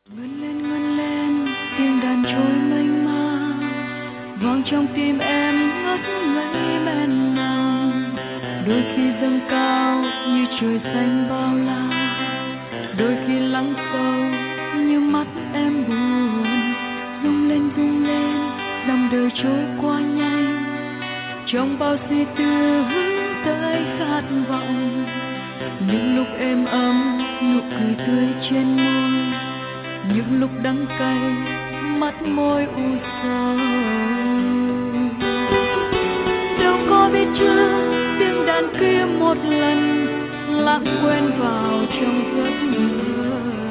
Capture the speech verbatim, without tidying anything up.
Ngân lên ngân lên tiếng đàn trôi mênh mang, vang trong tim em ngất ngây men nồng. Đôi khi dâng cao như trời xanh bao la, đôi khi lắng sâu như mắt em buồn. Rung lên rung lên dòng đời trôi qua nhanh, trong bao suy tư hướng tới khát vọng. Những lúc êm ấm nụ cười tươi trên môi, những lúc đắng cay mắt môi u sầu. Đâu có biết trước tiếng đàn kia một lần lãng quên vào trong giấc mơ.